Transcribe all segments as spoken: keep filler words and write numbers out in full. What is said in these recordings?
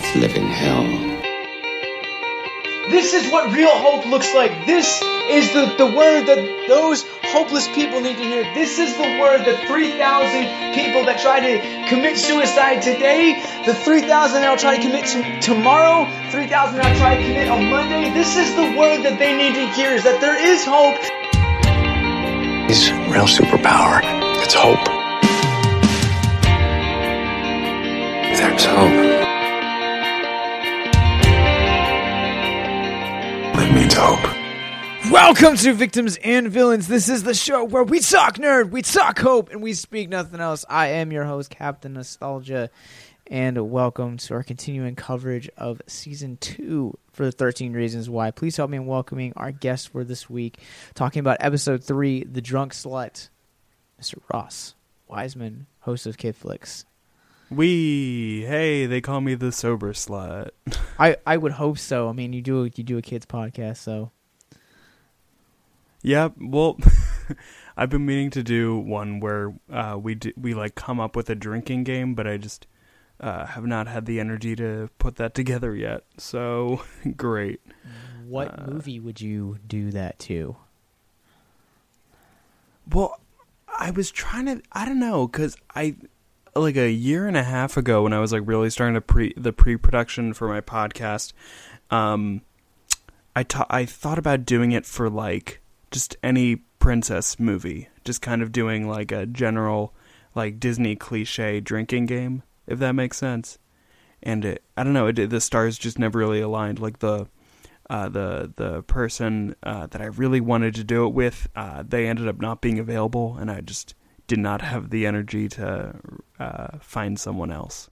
It's living hell. This is what real hope looks like. This is the, the word that those hopeless people need to hear. This is the word that three thousand people that try to commit suicide today, the three thousand that will try to commit t- tomorrow, three thousand that will try to commit on Monday, this is the word that they need to hear, is that there is hope. His real superpower, it's hope. There's hope. It means hope. Welcome to Victims and Villains. This is the show where we talk nerd, we talk hope, and we speak nothing else. I am your host, Captain Nostalgia, and welcome to our continuing coverage of Season two for the thirteen Reasons Why. Please help me in welcoming our guest for this week, talking about Episode three, The Drunk Slut, Mister Ross Wiseman, host of Kid Flicks. We hey, they call me the sober slut. I, I would hope so. I mean, you do you do a kids podcast, so yeah. Well, I've been meaning to do one where uh, we do, we like come up with a drinking game, but I just uh, have not had the energy to put that together yet. So great. What uh, movie would you do that to? Well, I was trying to. I don't know, because I. Like a year and a half ago when I was like really starting to pre the pre-production for my podcast, um, I ta- I thought about doing it for like just any princess movie, just kind of doing like a general like Disney cliche drinking game, if that makes sense. And it, I don't know, it, the stars just never really aligned. Like the uh, the the person uh, that I really wanted to do it with, uh, they ended up not being available, and I just did not have the energy to uh, find someone else.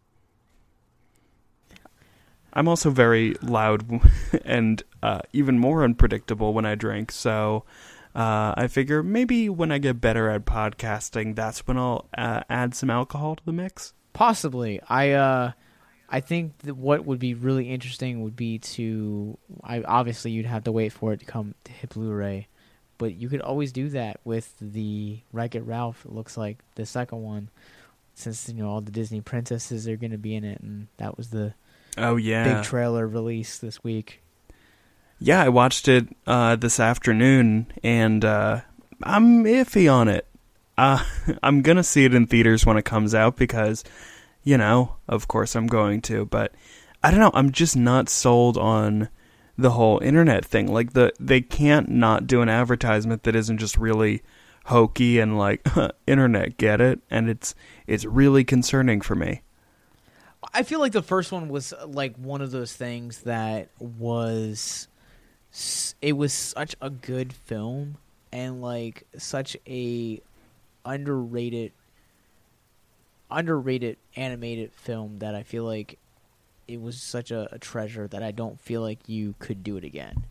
I'm also very loud and uh, even more unpredictable when I drink, so uh, I figure maybe when I get better at podcasting, that's when I'll uh, add some alcohol to the mix. Possibly. I uh, I think that what would be really interesting would be to... I obviously, you'd have to wait for it to come to hit Blu-ray. But you could always do that with the Wreck-It Ralph, it looks like, the second one, since, you know, all the Disney princesses are going to be in it, and that was the oh yeah big trailer release this week. Yeah, I watched it uh, this afternoon, and uh, I'm iffy on it. Uh, I'm going to see it in theaters when it comes out because, you know, of course I'm going to, but I don't know, I'm just not sold on the whole internet thing. Like, the they can't not do an advertisement that isn't just really hokey and like internet, get it? And it's it's really concerning for me. I feel like the first one was like one of those things that was it was such a good film and like such a underrated underrated animated film that I feel like it was such a, a treasure that I don't feel like you could do it again.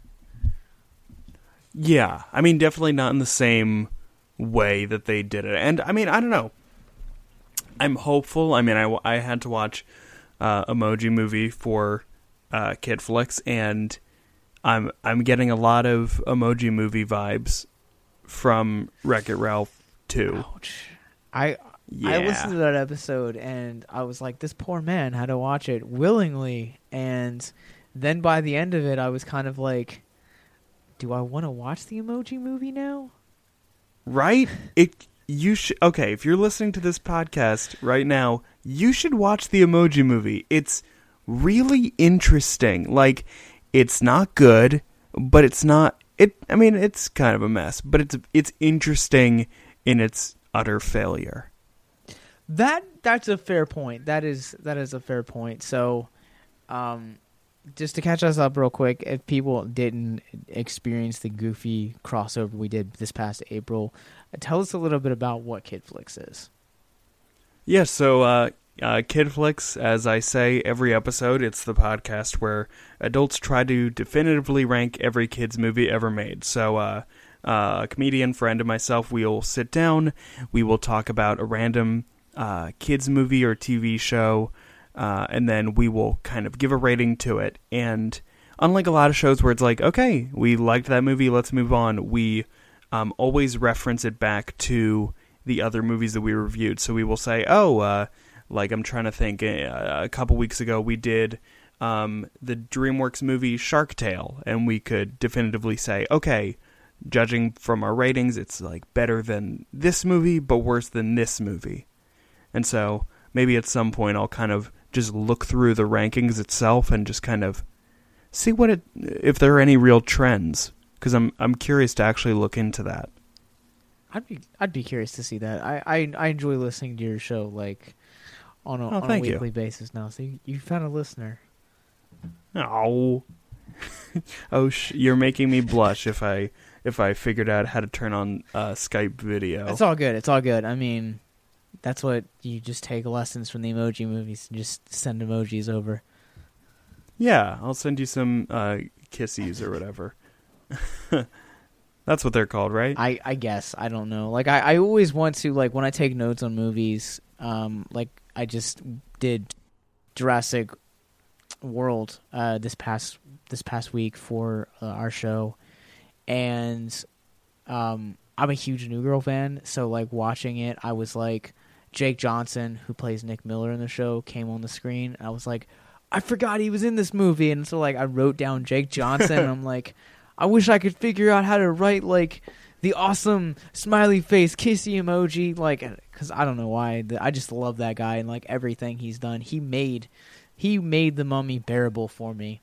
Yeah, I mean, definitely not in the same way that they did it. And, I mean, I don't know. I'm hopeful. I mean, I, I had to watch uh, Emoji Movie for uh, Kid Flicks, and I'm I'm getting a lot of Emoji Movie vibes from Wreck-It Ralph two. Ouch. I... Yeah. I listened to that episode and I was like, this poor man had to watch it willingly. And then by the end of it, I was kind of like, do I want to watch the Emoji Movie now? Right? It you should okay, if you're listening to this podcast right now, you should watch the Emoji Movie. It's really interesting. Like, it's not good, but it's not it I mean, it's kind of a mess, but it's it's interesting in its utter failure. That that's a fair point. That is that is a fair point. So, um, just to catch us up real quick, if people didn't experience the goofy crossover we did this past April, tell us a little bit about what Kid Flicks is. Yeah, so uh, uh, Kid Flicks, as I say every episode, it's the podcast where adults try to definitively rank every kid's movie ever made. So, uh, uh, a comedian friend and myself, we'll sit down, we will talk about a random uh, kids movie or T V show, uh, and then we will kind of give a rating to it. And unlike a lot of shows where it's like, okay, we liked that movie, let's move on, we um, always reference it back to the other movies that we reviewed. So we will say, oh, uh, Like, I'm trying to think. Uh, a couple weeks ago, we did um, the DreamWorks movie Shark Tale, and we could definitively say, okay, judging from our ratings, it's like better than this movie, but worse than this movie. And so maybe at some point I'll kind of just look through the rankings itself and just kind of see what it, if there are any real trends, because I'm I'm curious to actually look into that. I'd be I'd be curious to see that. I, I, I enjoy listening to your show like on a, Oh, on a thank you. weekly basis now. So you, you found a listener. Oh, oh, sh- you're making me blush if I if I figured out how to turn on uh, Skype video. It's all good. It's all good. I mean, that's what you just take lessons from the Emoji Movies and just send emojis over. Yeah, I'll send you some uh, kissies or whatever. That's what they're called, right? I, I guess. I don't know. Like, I, I always want to, like, when I take notes on movies, um, like, I just did Jurassic World uh, this past this past week for uh, our show, and um, I'm a huge New Girl fan, so, like, watching it, I was like, Jake Johnson, who plays Nick Miller in the show, came on the screen, and I was like, I forgot he was in this movie, and so, like, I wrote down Jake Johnson, and I'm like, I wish I could figure out how to write, like, the awesome smiley face kissy emoji, like, because I don't know why. I just love that guy and, like, everything he's done. He made, he made The Mummy bearable for me.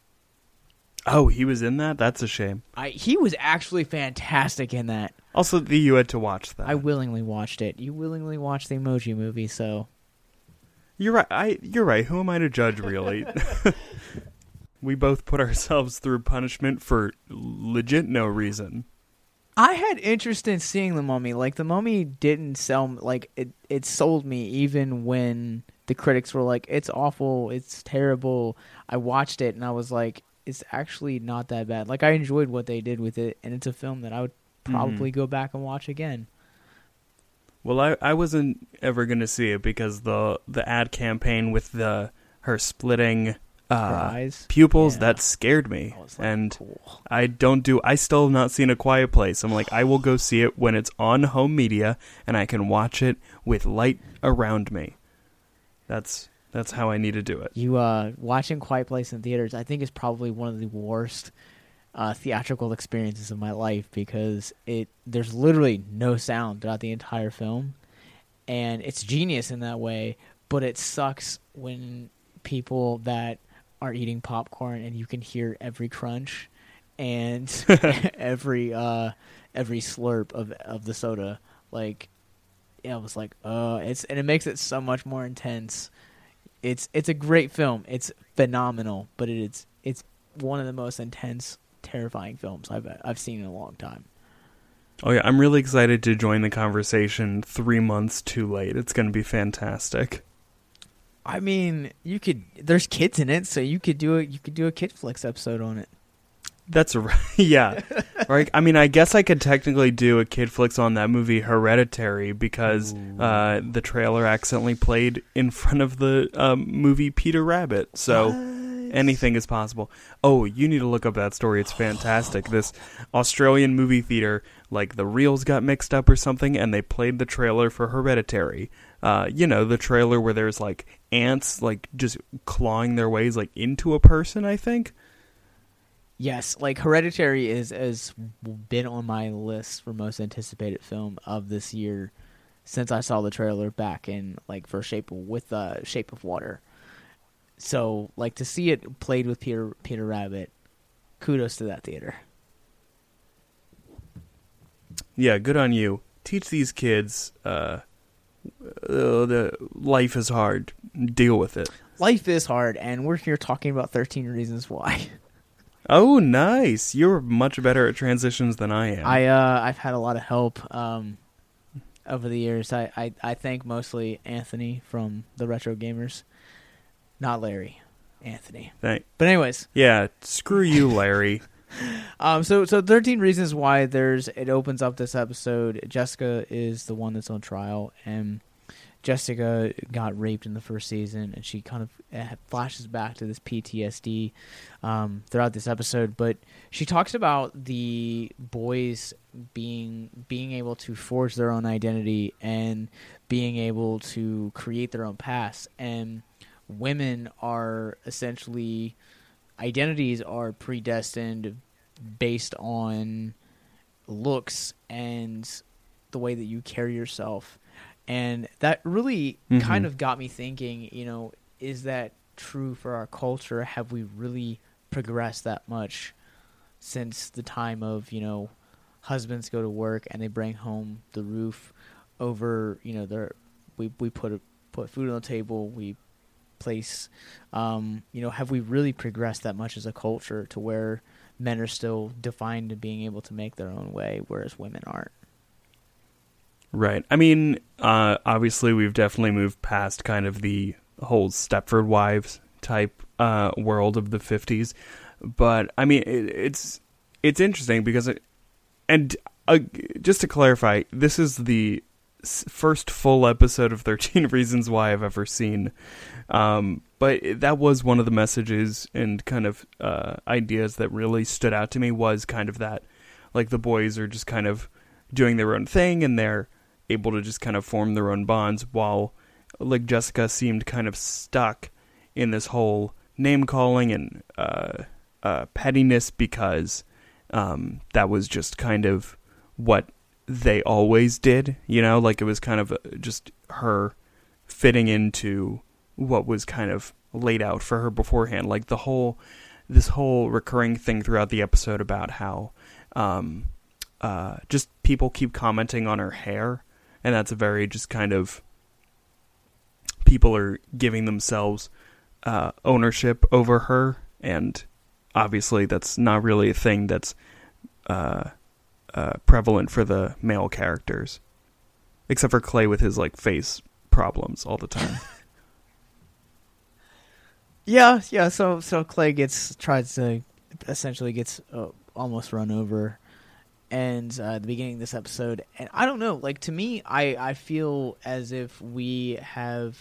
Oh, he was in that? That's a shame. I He was actually fantastic in that. Also, the, you had to watch that. I willingly watched it. You willingly watched the Emoji Movie, so... You're right. I, you're right. Who am I to judge, really? We both put ourselves through punishment for legit no reason. I had interest in seeing The Mummy. Like, The Mummy didn't sell... Like, it, it sold me even when the critics were like, it's awful, it's terrible. I watched it, and I was like, it's actually not that bad. Like, I enjoyed what they did with it, and it's a film that I would probably mm-hmm. go back and watch again. Well, I, I wasn't ever going to see it because the the ad campaign with the her splitting uh, pupils, yeah. that scared me. Like, and cool. I don't do, I still have not seen A Quiet Place. I'm like, I will go see it when it's on home media and I can watch it with light around me. That's that's how I need to do it. You uh, watching Quiet Place in theaters, I think, is probably one of the worst Uh, theatrical experiences of my life because it there's literally no sound throughout the entire film, and it's genius in that way, but it sucks when people that are eating popcorn and you can hear every crunch and every uh, every slurp of of the soda. Like, yeah, I was like, uh, it's and it makes it so much more intense. It's it's a great film. It's phenomenal, but it's it's one of the most intense, terrifying films I've I've seen in a long time. Oh yeah, I'm really excited to join the conversation three months too late. It's going to be fantastic. I mean, you could. There's kids in it, so you could do a you could do a Kid Flicks episode on it. That's right. Yeah, right. I mean, I guess I could technically do a Kid Flicks on that movie Hereditary because uh, the trailer accidentally played in front of the um, movie Peter Rabbit. So. What? Anything is possible. Oh, you need to look up that story. It's fantastic. This Australian movie theater, like the reels got mixed up or something, and they played the trailer for Hereditary. Uh, you know, the trailer where there's like ants like just clawing their ways like into a person, I think. Yes, like Hereditary is has been on my list for most anticipated film of this year since I saw the trailer back in like for Shape of, with uh, Shape of Water. So, like, to see it played with Peter Peter Rabbit, kudos to that theater. Yeah, good on you. Teach these kids uh, uh, the life is hard. Deal with it. Life is hard, and we're here talking about thirteen Reasons Why. Oh, nice. You're much better at transitions than I am. I, uh, I've had a lot of help um, over the years. I, I, I thank mostly Anthony from the Retro Gamers. Not Larry, Anthony. Thank- but anyways, yeah, screw you, Larry. um, so so thirteen Reasons Why. There's it opens up this episode. Jessica is the one that's on trial, and Jessica got raped in the first season, and she kind of uh, flashes back to this P T S D um, throughout this episode. But she talks about the boys being being able to forge their own identity and being able to create their own paths, and women are essentially identities are predestined based on looks and the way that you carry yourself. And that really mm-hmm. kind of got me thinking, you know, is that true for our culture? Have we really progressed that much since the time of, you know, husbands go to work and they bring home the roof over, you know, their we we put put food on the table, we place, um, you know, have we really progressed that much as a culture to where men are still defined to being able to make their own way, whereas women aren't? Right. I mean, uh, obviously we've definitely moved past kind of the whole Stepford Wives type uh, world of the fifties. But, I mean, it, it's it's interesting because, it, and uh, just to clarify, this is the first full episode of thirteen Reasons Why I've ever seen. Um, but that was one of the messages and kind of uh, ideas that really stood out to me, was kind of that, like, the boys are just kind of doing their own thing and they're able to just kind of form their own bonds, while, like, Jessica seemed kind of stuck in this whole name-calling and uh, uh, pettiness because um, that was just kind of what they always did, you know? Like, it was kind of just her fitting into what was kind of laid out for her beforehand. Like, the whole, this whole recurring thing throughout the episode about how um, uh, just people keep commenting on her hair, and that's a very just kind of, people are giving themselves uh, ownership over her, and obviously that's not really a thing that's uh, uh, prevalent for the male characters, except for Clay with his, like, face problems all the time. yeah, yeah. So, so Clay gets tries to essentially gets uh, almost run over. And uh, at the beginning of this episode, and I don't know, like, to me, I, I feel as if we have,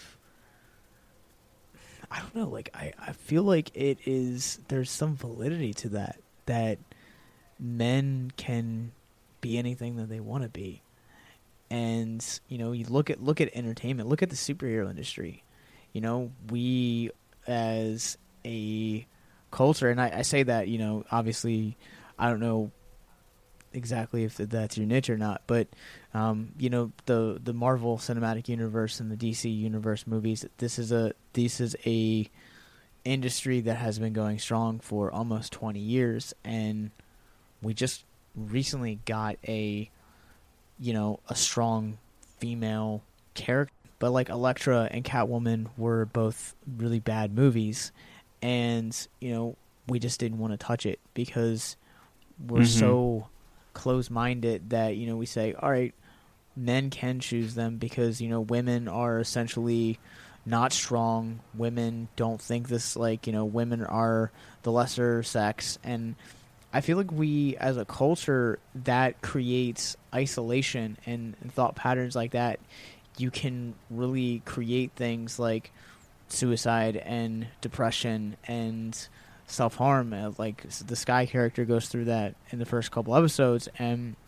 I don't know, like, I, I feel like it is, there's some validity to that, that men can be anything that they want to be. And, you know, you look at, look at entertainment, look at the superhero industry. You know, we, as a culture, and I, I say that, you know, obviously, I don't know exactly if that's your niche or not, but um, you know, the the Marvel Cinematic Universe and the D C Universe movies, this is a this is a industry that has been going strong for almost twenty years, and we just recently got a you know a strong female character. But like Elektra and Catwoman were both really bad movies, and you know we just didn't want to touch it because we're mm-hmm. so close-minded that, you know, we say, all right, men can choose them because, you know, women are essentially not strong. Women don't think this, like, you know, women are the lesser sex. And I feel like we, as a culture, that creates isolation and, and thought patterns like that. You can really create things like suicide and depression and self-harm. Like, the Sky character goes through that in the first couple episodes, and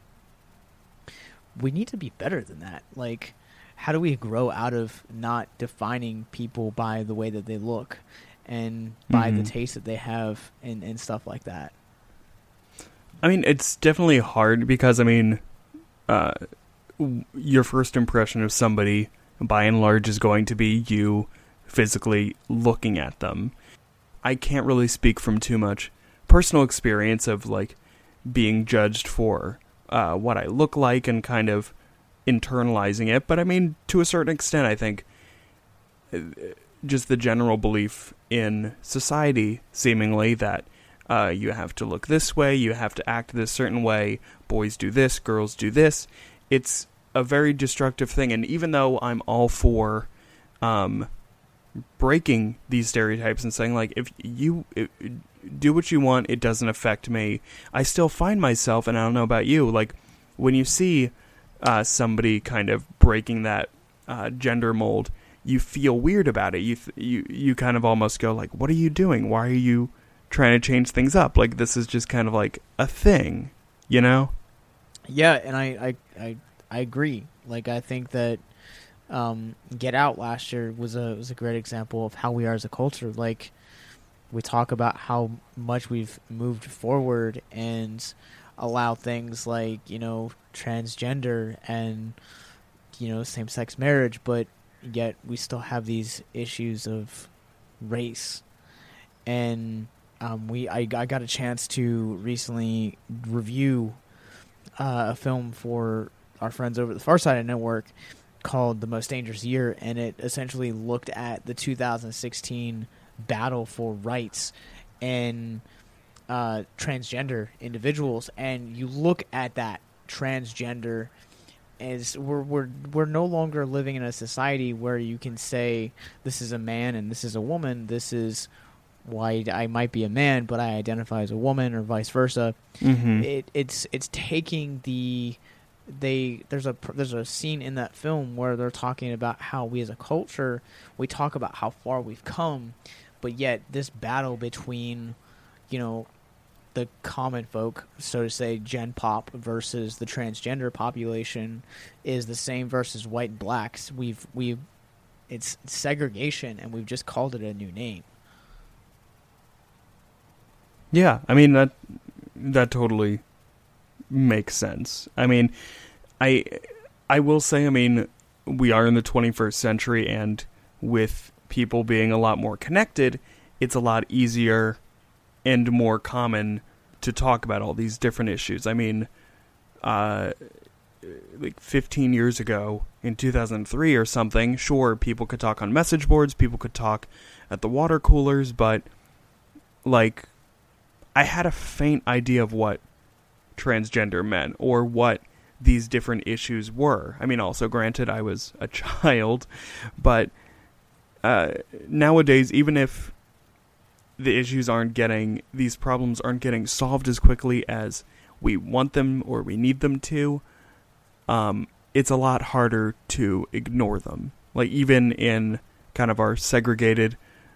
we need to be better than that. Like, how do we grow out of not defining people by the way that they look and by mm-hmm. the taste that they have and, and stuff like that? I mean, it's definitely hard because, I mean, uh, your first impression of somebody, by and large, is going to be you physically looking at them. I can't really speak from too much personal experience of, like, being judged for uh, what I look like and kind of internalizing it. But I mean, to a certain extent, I think just the general belief in society, seemingly, that uh, you have to look this way, you have to act this certain way, boys do this, girls do this. It's a very destructive thing. And even though I'm all for um, breaking these stereotypes and saying, like, if you if, do what you want, it doesn't affect me, I still find myself, and I don't know about you, like, when you see uh, somebody kind of breaking that uh, gender mold, you feel weird about it. You th- you you kind of almost go, like, what are you doing? Why are you trying to change things up? Like, this is just kind of like a thing, you know? Yeah, and I I I, I agree. Like, I think that Um, Get Out last year was a was a great example of how we are as a culture. Like, we talk about how much we've moved forward and allow things like, you know, transgender and, you know, same-sex marriage, but yet we still have these issues of race. And um, we I, I got a chance to recently review uh, a film for our friends over at the Farsighted Network called The Most Dangerous Year, and it essentially looked at the two thousand sixteen battle for rights and uh, transgender individuals. And you look at that transgender as we're we're we're no longer living in a society where you can say this is a man and this is a woman. This is why I might be a man, but I identify as a woman, or vice versa. Mm-hmm. It, it's it's taking the they there's a there's a scene in that film where they're talking about how we as a culture, we talk about how far we've come, but yet this battle between, you know, the common folk, so to say, Gen Pop versus the transgender population is the same versus white and blacks. We've we've it's segregation, and we've just called it a new name. Yeah, I mean, that that totally makes sense. I mean, I I will say, I mean, we are in the twenty-first century, and with people being a lot more connected, it's a lot easier and more common to talk about all these different issues. I mean, uh, like fifteen years ago, in two thousand three or something, sure, people could talk on message boards, people could talk at the water coolers, but, like, I had a faint idea of what transgender meant, or what these different issues were. I mean, also, granted, I was a child, but uh, nowadays, even if the issues aren't getting, these problems aren't getting solved as quickly as we want them or we need them to, um, it's a lot harder to ignore them. Like, even in kind of our segregated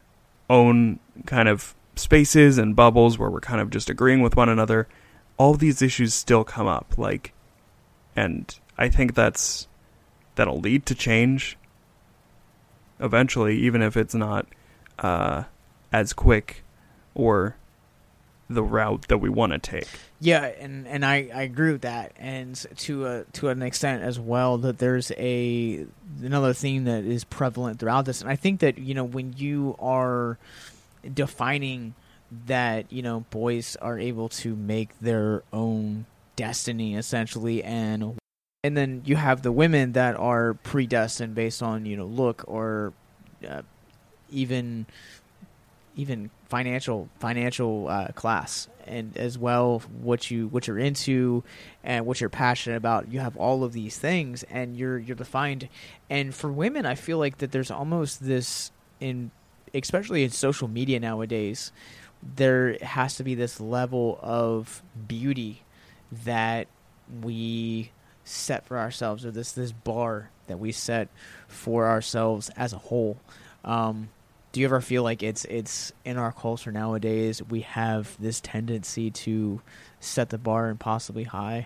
own kind of spaces and bubbles where we're kind of just agreeing with one another, all these issues still come up. Like, and I think that's, that'll lead to change eventually, even if it's not, uh, as quick or the route that we want to take. Yeah, and, and I, I agree with that, and to a, to an extent as well, that there's a another theme that is prevalent throughout this, and I think that, you know, when you are defining that, you know, boys are able to make their own destiny, essentially, and and then you have the women that are predestined based on, you know, look or uh, even even financial financial uh, class, and as well what you what you're into and what you're passionate about. You have all of these things, and you're you're defined. And for women, I feel like that there's almost this, in especially in social media nowadays, there has to be this level of beauty that we set for ourselves, or this this bar that we set for ourselves as a whole. Um, do you ever feel like it's it's in our culture nowadays we have this tendency to set the bar impossibly high?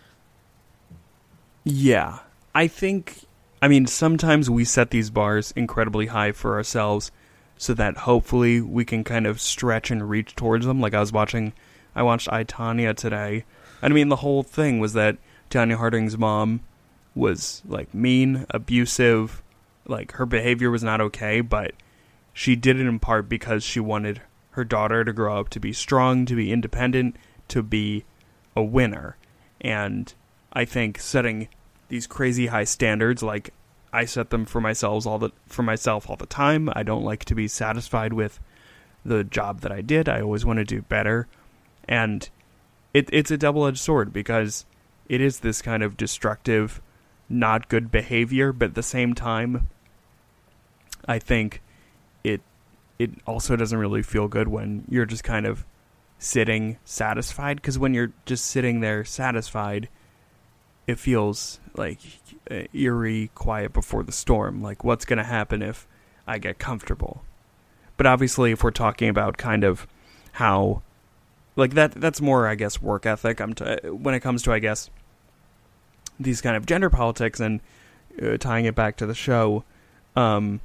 Yeah, I think, I mean, sometimes we set these bars incredibly high for ourselves so that hopefully we can kind of stretch and reach towards them. Like, I was watching, I watched I, Tonya today, and I mean, the whole thing was that Tonya Harding's mom was, like, mean, abusive, like, her behavior was not okay, but she did it in part because she wanted her daughter to grow up to be strong, to be independent, to be a winner. And I think setting these crazy high standards, like I set them for myself all the for myself all the time. I don't like to be satisfied with the job that I did. I always want to do better. And it it's a double-edged sword, because it is this kind of destructive, not good behavior, but at the same time, I think it it also doesn't really feel good when you're just kind of sitting satisfied, because when you're just sitting there satisfied, it feels like eerie quiet before the storm. Like, what's going to happen if I get comfortable? But obviously, if we're talking about kind of how, like, that that's more, I guess, work ethic. I'm t- when it comes to, I guess, these kind of gender politics and uh, tying it back to the show, um,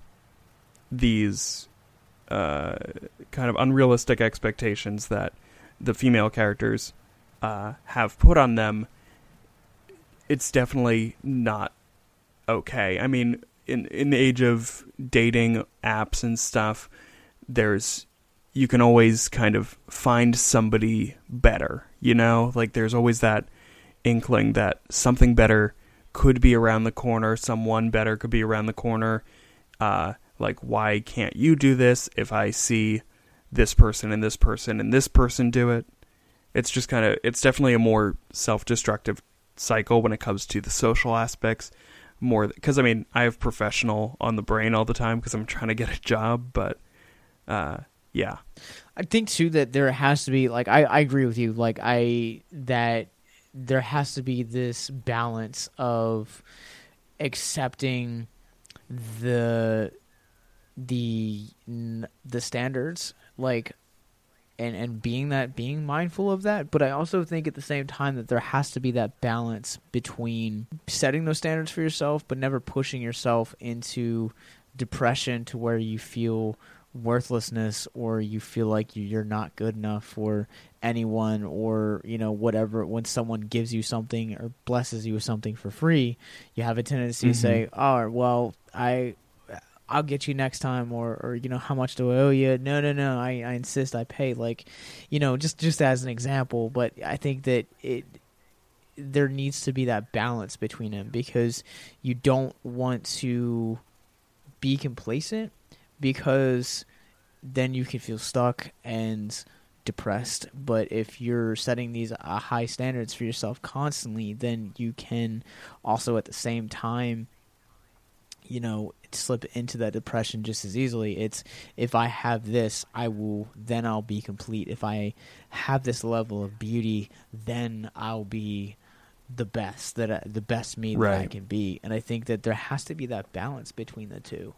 these uh, kind of unrealistic expectations that the female characters uh, have put on them, it's definitely not okay. I mean, in in the age of dating apps and stuff, there's you can always kind of find somebody better, you know? Like, there's always that inkling that something better could be around the corner, someone better could be around the corner. Uh, like, why can't you do this if I see this person and this person and this person do it? It's just kind of, it's definitely a more self-destructive cycle when it comes to the social aspects. More, because, I mean, I have professional on the brain all the time because I'm trying to get a job, but, uh, yeah. I think, too, that there has to be, like, I, I agree with you, like, I, that there has to be this balance of accepting the, the, the standards, like, and, and being that, being mindful of that, but I also think at the same time that there has to be that balance between setting those standards for yourself, but never pushing yourself into depression to where you feel worthlessness or you feel like you're not good enough for anyone, or, you know, whatever. When someone gives you something or blesses you with something for free, you have a tendency mm-hmm. to say, oh, well, I, I'll get you next time, or, or, you know, how much do I owe you? No, no, no, I, I insist I pay. Like, you know, just, just as an example, but I think that it, there needs to be that balance between them, because you don't want to be complacent, because then you can feel stuck and depressed. But if you're setting these uh, high standards for yourself constantly, then you can also at the same time, you know, slip into that depression just as easily. It's, if I have this, I will, then I'll be complete. If I have this level of beauty, then I'll be the best, that I, the best me that right. I can be. And I think that there has to be that balance between the two.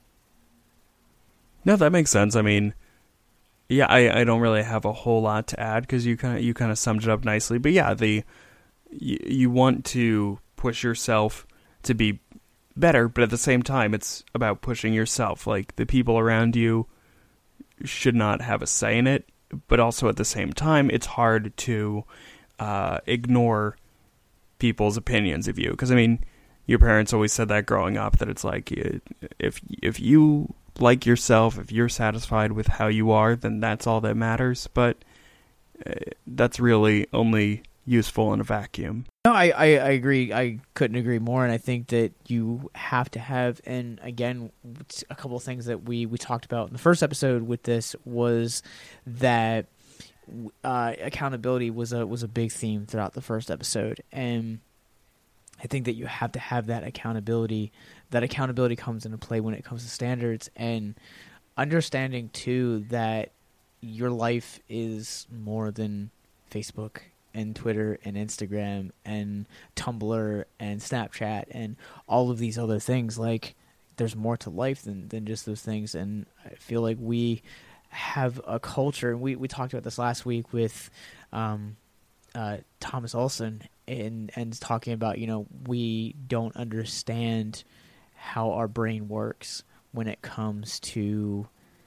No, that makes sense. I mean, yeah, I, I don't really have a whole lot to add because you kind of you kind of summed it up nicely. But yeah, the you, you want to push yourself to be better, but at the same time, it's about pushing yourself. Like, the people around you should not have a say in it, but also at the same time, it's hard to uh, ignore people's opinions of you. Because, I mean, your parents always said that growing up, that it's like, if if you like yourself, if you're satisfied with how you are, then that's all that matters. But uh, that's really only useful in a vacuum. No, I, I, I agree. I couldn't agree more. And I think that you have to have, and again, a couple of things that we, we talked about in the first episode with this was that uh, accountability was a was a big theme throughout the first episode. And I think that you have to have that accountability. That accountability comes into play when it comes to standards, and understanding too that your life is more than Facebook and Twitter and Instagram and Tumblr and Snapchat and all of these other things. Like, there's more to life than, than just those things. And I feel like we have a culture, and we, we talked about this last week with um, uh, Thomas Olson, and, and talking about, you know, we don't understand how our brain works when it comes to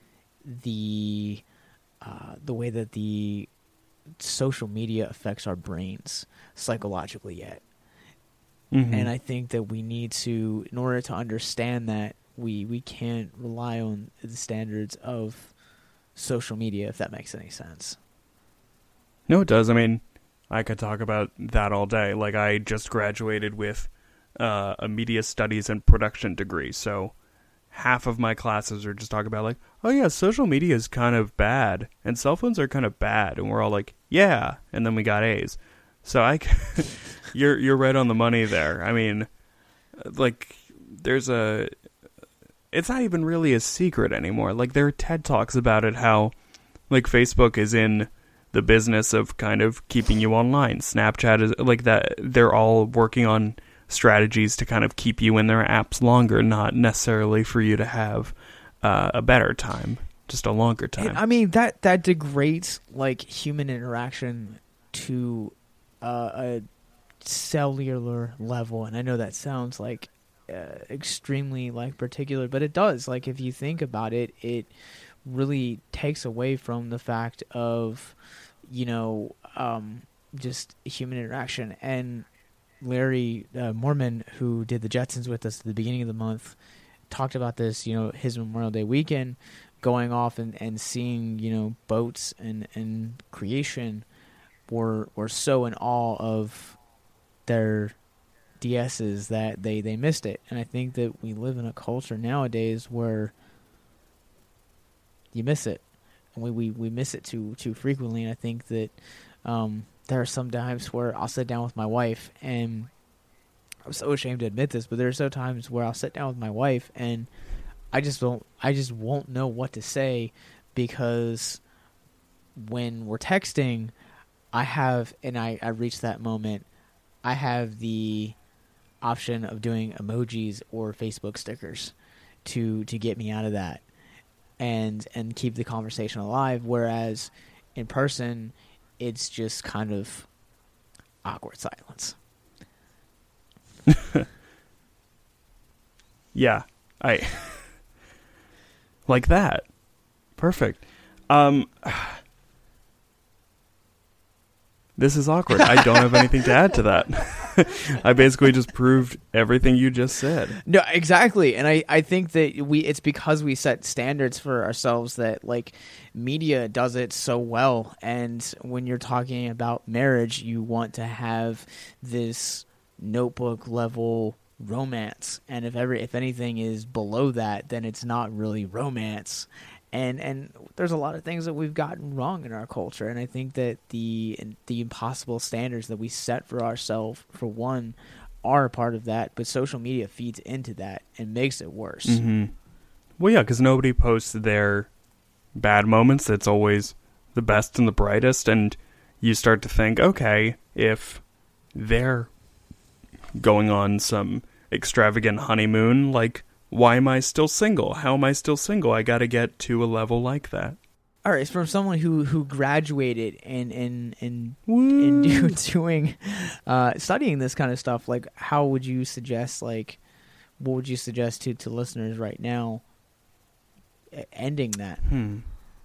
the uh, the way that the social media affects our brains psychologically yet. Mm-hmm. And I think that we need to, in order to understand that, we, we can't rely on the standards of social media, if that makes any sense. No, it does. I mean, I could talk about that all day. Like, I just graduated with uh, a media studies and production degree, so half of my classes are just talking about, like, oh yeah, social media is kind of bad, and cell phones are kind of bad, and we're all like, yeah, and then we got A's. So I, you're you're right on the money there. I mean, like, there's a, it's not even really a secret anymore. Like, there are TED Talks about it, how, like, Facebook is in the business of kind of keeping you online. Snapchat is, like, that, they're all working on strategies to kind of keep you in their apps longer, not necessarily for you to have uh, a better time, just a longer time. And, I mean, that that degrades, like, human interaction to uh, a cellular level, and I know that sounds like uh, extremely like particular, but it does. Like if you think about it, it really takes away from the fact of, you know, um, just human interaction. And Larry uh, Mormon, who did the Jetsons with us at the beginning of the month, talked about this, you know, his Memorial Day weekend, going off and, and seeing, you know, boats and, and creation were were so in awe of their D Ss that they, they missed it. And I think that we live in a culture nowadays where you miss it. And we, we, we miss it too too frequently. And I think that um, there are some times where I'll sit down with my wife, and I'm so ashamed to admit this, but there are so times where I'll sit down with my wife and I just don't I just won't know what to say, because when we're texting, I have, and I, I reach that moment, I have the option of doing emojis or Facebook stickers to to get me out of that and and keep the conversation alive, whereas in person it's just kind of awkward silence. Yeah, I like that. Perfect. Um, this is awkward. I don't have anything to add to that. I basically just proved everything you just said. No, exactly. And I, I think that we it's because we set standards for ourselves that, like, media does it so well. And when you're talking about marriage, you want to have this notebook level romance, and if every if anything is below that, then it's not really romance. And and there's a lot of things that we've gotten wrong in our culture, and I think that the the impossible standards that we set for ourselves, for one, are a part of that, but social media feeds into that and makes it worse. Mm-hmm. Well, yeah, because nobody posts their bad moments. It's always the best and the brightest, and you start to think, okay, if they're going on some extravagant honeymoon, like, why am I still single? How am I still single? I gotta get to a level like that. All right, from someone who, who graduated and and and, and do, doing uh, studying this kind of stuff, like, how would you suggest, like, what would you suggest to, to listeners right now ending that? Hmm.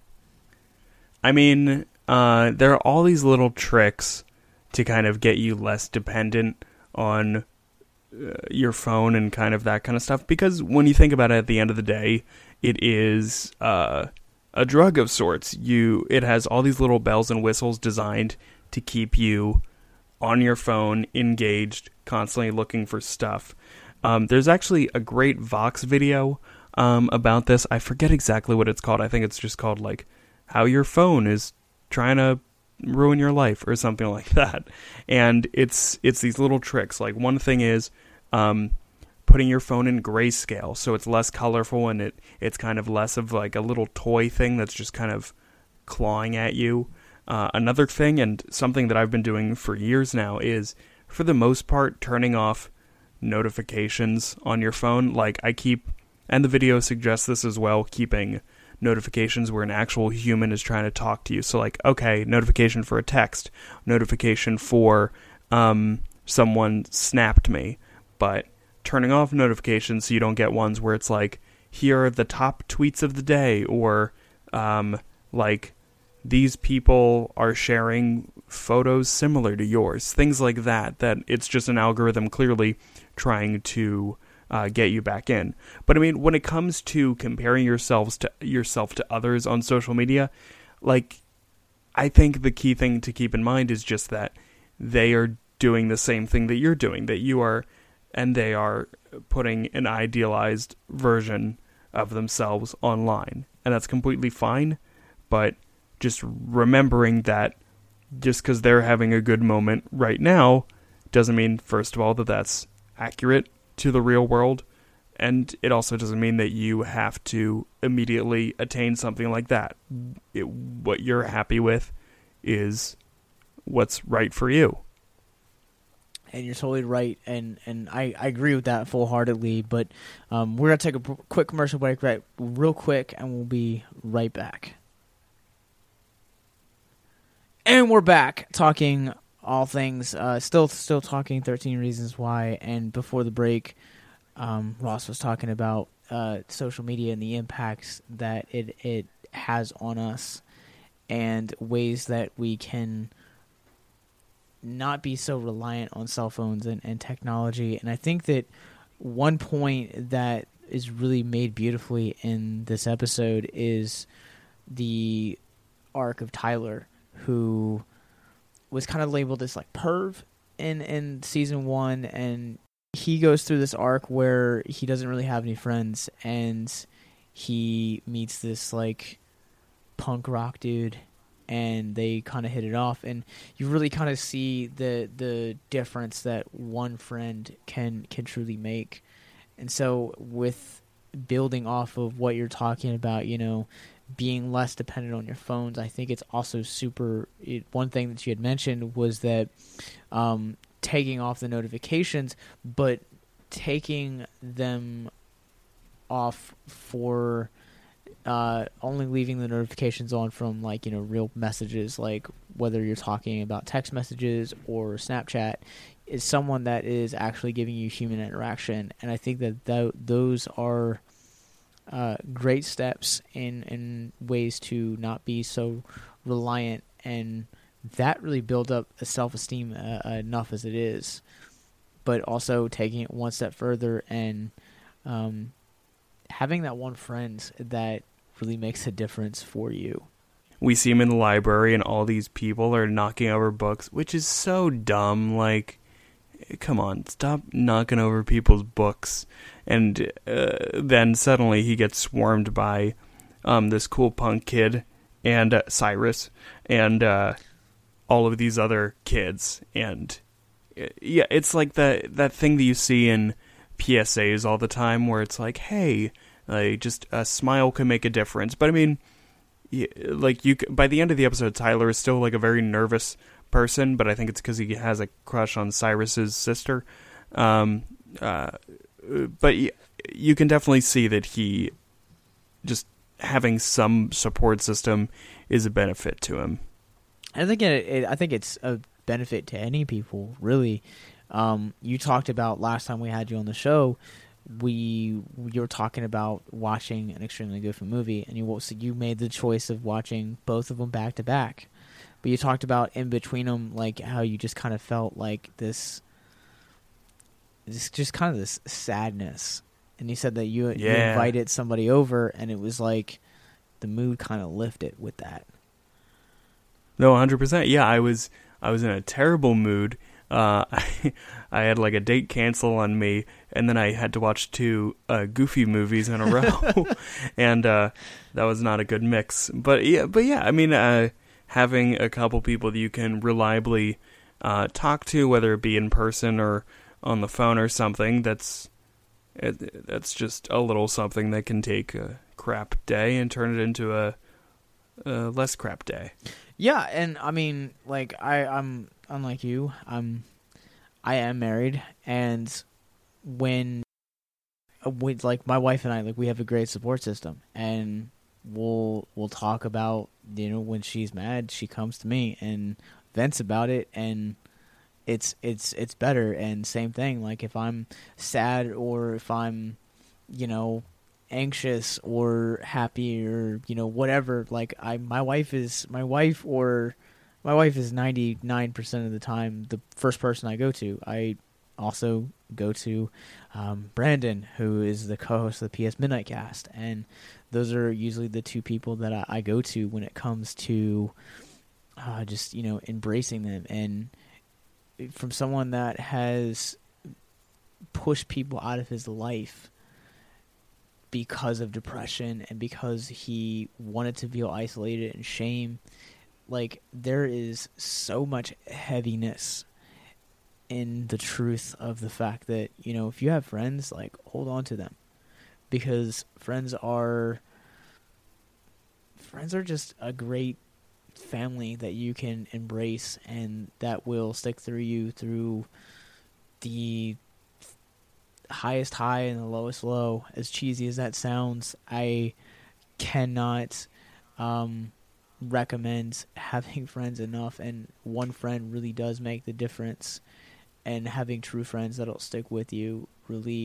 I mean, uh, there are all these little tricks to kind of get you less dependent on uh, your phone and kind of that kind of stuff, because when you think about it, at the end of the day, it is uh, a drug of sorts. You it has all these little bells and whistles designed to keep you on your phone, engaged, constantly looking for stuff. Um, there's actually a great Vox video um, about this. I forget exactly what it's called. I think it's just called, like, how your phone is trying to ruin your life or something like that. And it's it's these little tricks. Like, one thing is um putting your phone in grayscale, so it's less colorful, and it it's kind of less of like a little toy thing that's just kind of clawing at you. Uh, another thing, and something that I've been doing for years now, is, for the most part, turning off notifications on your phone. Like, I keep, and the video suggests this as well, keeping notifications where an actual human is trying to talk to you. So, like, okay, notification for a text, notification for um, someone snapped me, but turning off notifications so you don't get ones where it's like, here are the top tweets of the day, or um, like, these people are sharing photos similar to yours, things like that, that it's just an algorithm clearly trying to Uh, get you back in. But I mean, when it comes to comparing yourselves to yourself to others on social media, like, I think the key thing to keep in mind is just that they are doing the same thing that you're doing, that you are, and they are putting an idealized version of themselves online, and that's completely fine. But just remembering that just because they're having a good moment right now doesn't mean, first of all, that that's accurate to the real world, and it also doesn't mean that you have to immediately attain something like that. It, what you're happy with is what's right for you. And you're totally right, and and I, I agree with that full-heartedly, but um, we're going to take a p- quick commercial break right real quick, and we'll be right back. And we're back talking all things, uh, still still talking thirteen Reasons Why, and before the break, um, Ross was talking about uh, social media and the impacts that it it has on us, and ways that we can not be so reliant on cell phones and, and technology. And I think that one point that is really made beautifully in this episode is the arc of Tyler, who was kind of labeled as like perv in, in season one, and he goes through this arc where he doesn't really have any friends, and he meets this like punk rock dude, and they kind of hit it off, and you really kind of see the the difference that one friend can can truly make. And so with building off of what you're talking about, you know, being less dependent on your phones, I think it's also super, it, one thing that you had mentioned was that um, taking off the notifications, but taking them off for uh, only leaving the notifications on from, like, you know, real messages, like whether you're talking about text messages or Snapchat, is someone that is actually giving you human interaction. And I think that th- those are uh, great steps in, in ways to not be so reliant, and that really build up a self-esteem uh, enough as it is, but also taking it one step further and um, having that one friend that really makes a difference for you. We see him in the library, and all these people are knocking over books, which is so dumb. Like, come on, stop knocking over people's books. And uh, then suddenly he gets swarmed by um, this cool punk kid and uh, Cyrus and uh, all of these other kids. And uh, yeah, it's like that that thing that you see in P S As all the time, where it's like, hey, like, just a smile can make a difference. But I mean, yeah, like, you by the end of the episode, Tyler is still like a very nervous person, but I think it's because he has a crush on Cyrus's sister. Um, uh, but y- you can definitely see that he just having some support system is a benefit to him. I think it, it, I think it's a benefit to any people, really. Um, you talked about last time we had you on the show, we you were talking about watching an extremely good movie, and you so you made the choice of watching both of them back to back. But you talked about in between them, like how you just kind of felt like this, this just kind of this sadness. And you said that you, yeah. you invited somebody over, and it was like the mood kind of lifted with that. No, one hundred percent. Yeah, I was I was in a terrible mood. Uh, I, I had like a date cancel on me, and then I had to watch two uh, Goofy movies in a row, and uh, that was not a good mix. But yeah, but yeah, I mean. Uh, having a couple people that you can reliably uh, talk to, whether it be in person or on the phone or something, that's it, that's just a little something that can take a crap day and turn it into a, a less crap day. Yeah, and I mean, like, I, I'm unlike you. I'm I am married, and when, when like my wife and I, like, we have a great support system, and we'll we'll talk about, you know, when she's mad, she comes to me and vents about it, and it's it's it's better. And same thing, like if I'm sad or if I'm, you know, anxious or happy or, you know, whatever, like I my wife is my wife or my wife is ninety-nine percent of the time the first person I go to. I also go to um, Brandon, who is the co-host of the P S Midnight Cast, and those are usually the two people that I, I go to when it comes to uh, just, you know, embracing them. And from someone that has pushed people out of his life because of depression and because he wanted to feel isolated and shame, like, there is so much heaviness in the truth of the fact that, you know, if you have friends, like, hold on to them. Because friends are friends are just a great family that you can embrace, and that will stick through you through the highest high and the lowest low. As cheesy as that sounds, I cannot um, recommend having friends enough, and one friend really does make the difference, and having true friends that'll stick with you really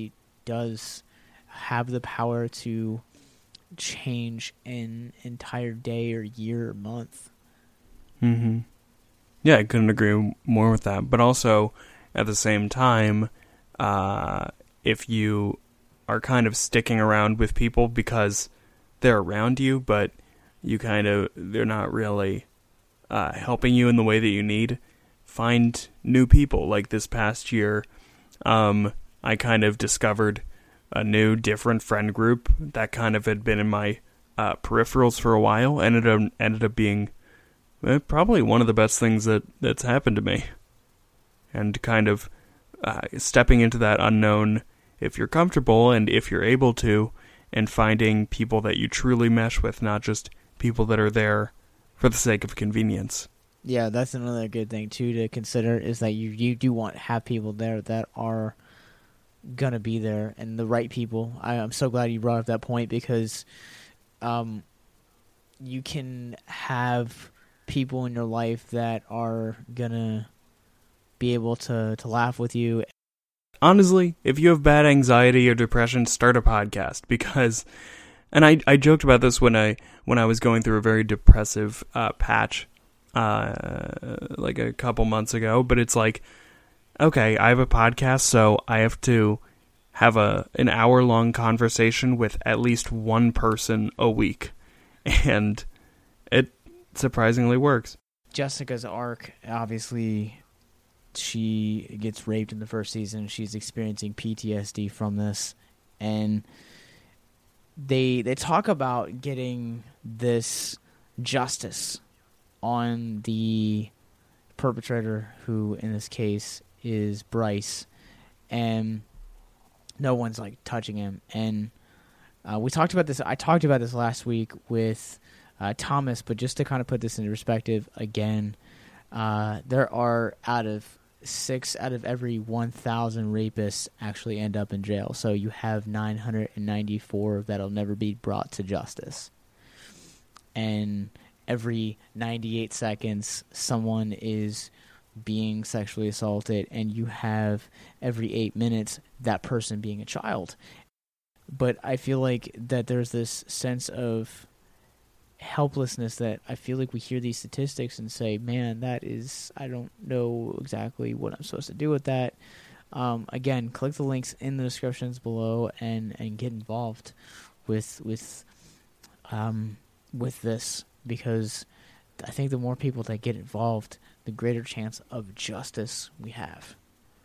does have the power to change an entire day or year or month. Mm-hmm. Yeah, I couldn't agree more with that. But also, at the same time, uh, if you are kind of sticking around with people because they're around you, but you kind of, they're not really uh, helping you in the way that you need, find new people. Like this past year, um, I kind of discovered a new, different friend group that kind of had been in my uh, peripherals for a while, and it um, ended up being eh, probably one of the best things that, that's happened to me. And kind of uh, stepping into that unknown, if you're comfortable and if you're able to, and finding people that you truly mesh with, not just people that are there for the sake of convenience. Yeah, that's another good thing, too, to consider, is that you, you do want to have people there that are going to be there, and the right people. I, I'm so glad you brought up that point, because um, you can have people in your life that are going to be able to, to laugh with you. Honestly, if you have bad anxiety or depression, start a podcast, because, and I, I joked about this when I when I was going through a very depressive uh, patch, uh, like a couple months ago. But it's like, okay, I have a podcast, so I have to have a an hour long conversation with at least one person a week, and it surprisingly works. Jessica's arc, obviously, she gets raped in the first season. She's experiencing P T S D from this, and they they talk about getting this justice on the perpetrator, who in this case is Bryce, and no one's like touching him. And uh, we talked about this. I talked about this last week with uh, Thomas, but just to kind of put this into perspective again, uh, there are out of six out of every one thousand rapists actually end up in jail. So you have nine hundred ninety-four that'll never be brought to justice. And every ninety-eight seconds, someone is being sexually assaulted, and you have every eight minutes that person being a child. But I feel like that there's this sense of helplessness that I feel like we hear these statistics and say, man, that is, I don't know exactly what I'm supposed to do with that. Um, again, click the links in the descriptions below and, and get involved with with um, with this, because I think the more people that get involved, the greater chance of justice we have.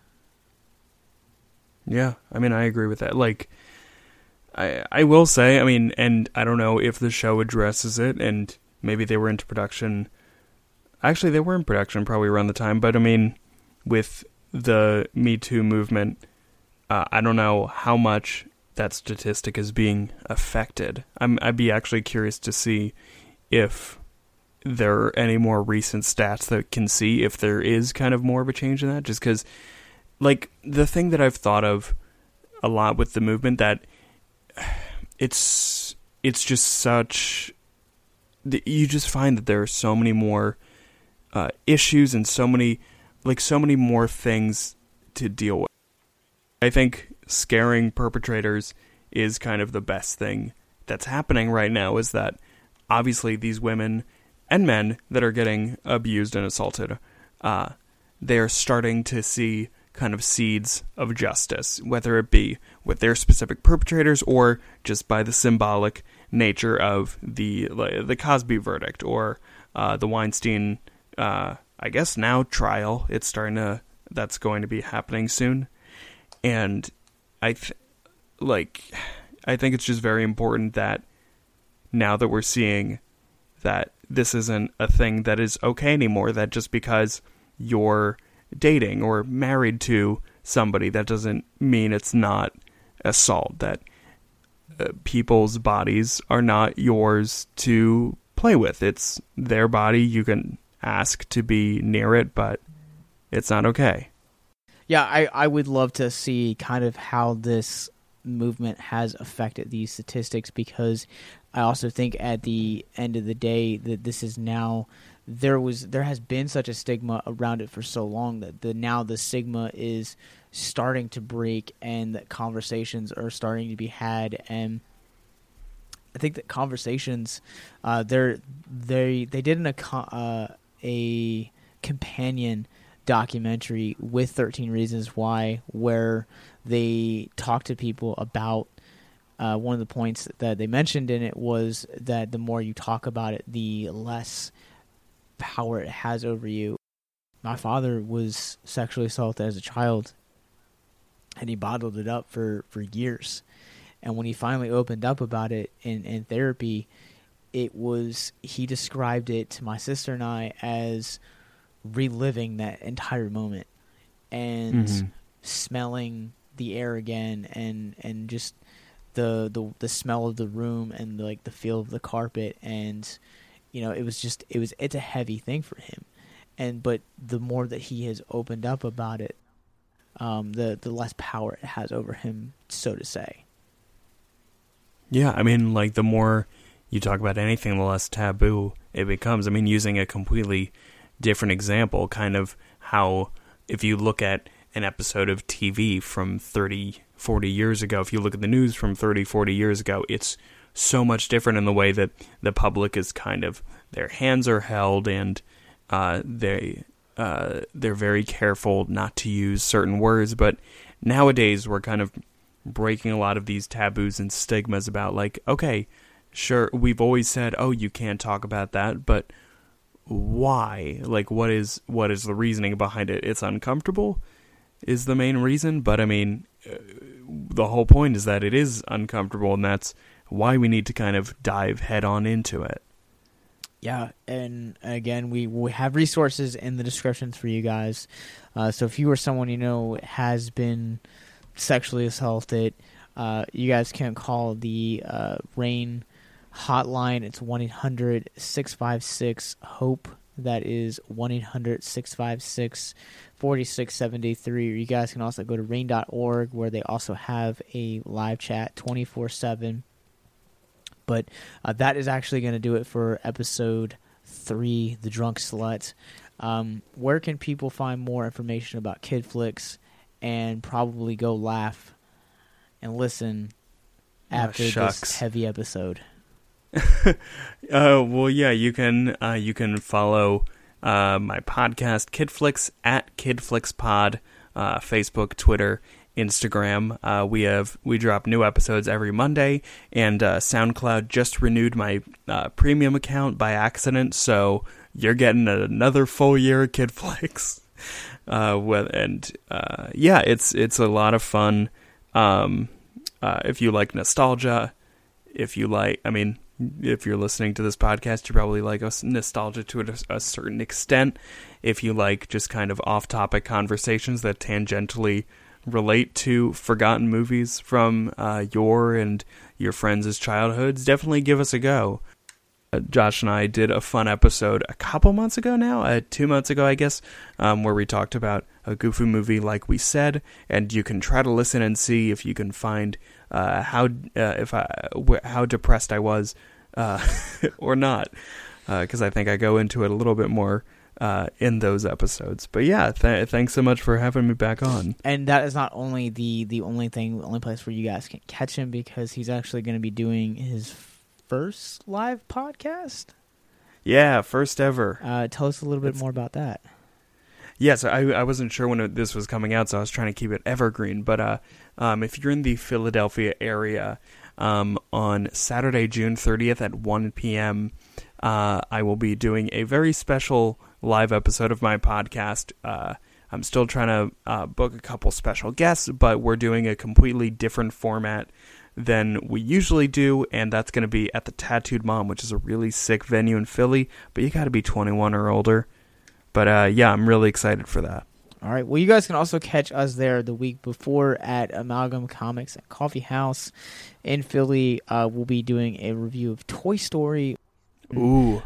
Yeah, I mean, I agree with that. Like, I I will say, I mean, and I don't know if the show addresses it, and maybe they were into production. Actually, they were in production probably around the time, but I mean, with the Me Too movement, uh, I don't know how much that statistic is being affected. I'm, I'd be actually curious to see if there are any more recent stats that can see if there is kind of more of a change in that, just because, like, the thing that I've thought of a lot with the movement, that it's it's just such, you just find that there are so many more uh, issues and so many, like, so many more things to deal with. I think scaring perpetrators is kind of the best thing that's happening right now, is that obviously these women and men that are getting abused and assaulted, uh, they are starting to see kind of seeds of justice, whether it be with their specific perpetrators or just by the symbolic nature of the the Cosby verdict, or uh, the Weinstein, uh, I guess now trial. It's starting to, that's going to be happening soon. And I th- like, I think it's just very important that now that we're seeing that this isn't a thing that is okay anymore, that just because you're dating or married to somebody, that doesn't mean it's not assault, that uh, people's bodies are not yours to play with. It's their body. You can ask to be near it, but it's not okay. Yeah, I, I would love to see kind of how this movement has affected these statistics, because I also think at the end of the day that this is now there was there has been such a stigma around it for so long that the now the stigma is starting to break, and that conversations are starting to be had. And I think that conversations, uh, they're they they did an, uh, a companion documentary with thirteen Reasons Why, where they talked to people about uh, one of the points that they mentioned in it was that the more you talk about it, the less power it has over you. My father was sexually assaulted as a child, and he bottled it up for, for years. And when he finally opened up about it in, in therapy, it was, he described it to my sister and I as reliving that entire moment and mm-hmm. smelling the air again, and, and just the, the the smell of the room and the, like the feel of the carpet. And you know, it was just it was it's a heavy thing for him. And but the more that he has opened up about it, um, the the less power it has over him, so to say. Yeah, I mean, like, the more you talk about anything, the less taboo it becomes. I mean, using a completely different example, kind of how if you look at an episode of T V from thirty, forty years ago, if you look at the news from thirty, forty years ago, it's so much different in the way that the public is kind of, their hands are held, and uh, they, uh, they're very careful not to use certain words. But nowadays, we're kind of breaking a lot of these taboos and stigmas about, like, okay, sure, we've always said, oh, you can't talk about that, but why? Like, what is what is the reasoning behind it? It's uncomfortable is the main reason, but I mean, uh, the whole point is that it is uncomfortable, and that's why we need to kind of dive head on into it. Yeah, and again, we, we have resources in the descriptions for you guys. Uh, so if you or someone you know has been sexually assaulted, uh, you guys can call the uh, RAINN hotline. It's one eight hundred six five six HOPE. That is one eight hundred six five six four six seven three. Or you guys can also go to rain dot org, where they also have a live chat twenty-four seven. But uh, that is actually going to do it for episode three, The Drunk Slut. Um, where can people find more information about Kid Flicks and probably go laugh and listen after oh, this heavy episode? uh, well, yeah, you can uh, you can follow uh, my podcast, Kid Flicks, at Kid Flicks Pod, uh, Facebook, Twitter, Instagram. Uh, we have we drop new episodes every Monday, and uh, SoundCloud just renewed my uh, premium account by accident, so you're getting another full year of Kid Flicks. Uh, with, and uh, yeah, it's it's a lot of fun. Um, uh, if you like nostalgia, if you like, I mean, if you're listening to this podcast, you probably like nostalgia to a, a certain extent. If you like just kind of off-topic conversations that tangentially relate to forgotten movies from uh, your and your friends' childhoods, definitely give us a go. Uh, Josh and I did a fun episode a couple months ago now, uh, two months ago, I guess, um, where we talked about a goofy movie, Like We Said, and you can try to listen and see if you can find uh, how uh, if I wh- how depressed I was uh, or not, because uh, I think I go into it a little bit more uh, in those episodes. But yeah, th- thanks so much for having me back on. And that is not only the the only thing, the only place where you guys can catch him, because he's actually going to be doing his first live podcast. Yeah, first ever. Uh, tell us a little bit it's, more about that. Yes, I, I wasn't sure when it, this was coming out, so I was trying to keep it evergreen. But uh, um, if you're in the Philadelphia area, um, on Saturday, June thirtieth at one p.m., uh, I will be doing a very special live episode of my podcast. Uh, I'm still trying to uh, book a couple special guests, but we're doing a completely different format than we usually do, and that's going to be at the Tattooed Mom, which is a really sick venue in Philly, but you got to be twenty-one or older. But uh, yeah, I'm really excited for that. All right. Well, you guys can also catch us there the week before at Amalgam Comics at Coffee House in Philly. Uh, we'll be doing a review of Toy Story. Ooh.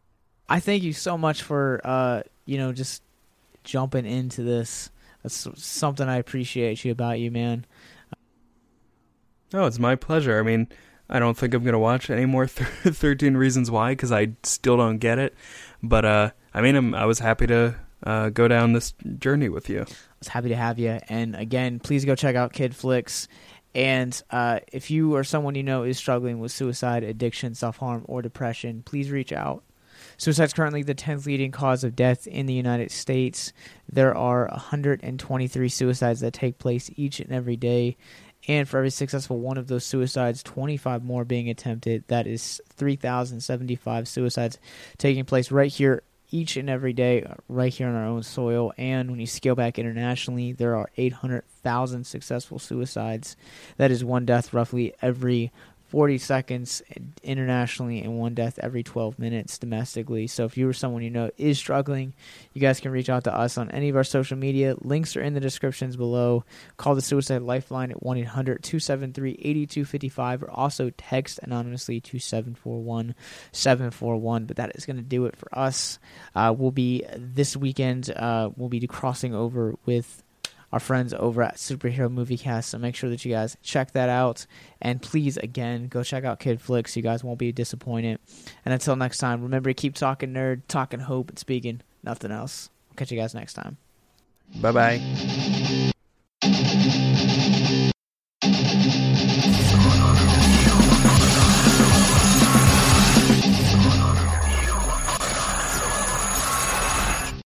I thank you so much for, uh, you know, just jumping into this. That's something I appreciate you about you, man. Oh, it's my pleasure. I mean, I don't think I'm going to watch any more th- thirteen Reasons Why, because I still don't get it. But, uh, I mean, I'm, I was happy to uh, go down this journey with you. I was happy to have you. And again, please go check out Kid Flicks. And uh, if you or someone you know is struggling with suicide, addiction, self-harm, or depression, please reach out. Suicide is currently the tenth leading cause of death in the United States. There are one hundred twenty-three suicides that take place each and every day. And for every successful one of those suicides, twenty-five more being attempted. That is three thousand seventy-five suicides taking place right here each and every day, right here on our own soil. And when you scale back internationally, there are eight hundred thousand successful suicides. That is one death roughly every forty seconds internationally and one death every twelve minutes domestically. So if you or someone you know is struggling, you guys can reach out to us on any of our social media. Links are in the descriptions below. Call the Suicide Lifeline at one eight hundred two seven three eight two five five or also text anonymously to seven four one seven four one. But that is going to do it for us. Uh, we'll be this weekend, uh, we'll be crossing over with our friends over at Superhero Movie Cast, so make sure that you guys check that out. And please, again, go check out Kid Flicks. You guys won't be disappointed. And until next time, remember to keep talking nerd, talking hope, and speaking nothing else. I'll catch you guys next time. Bye-bye.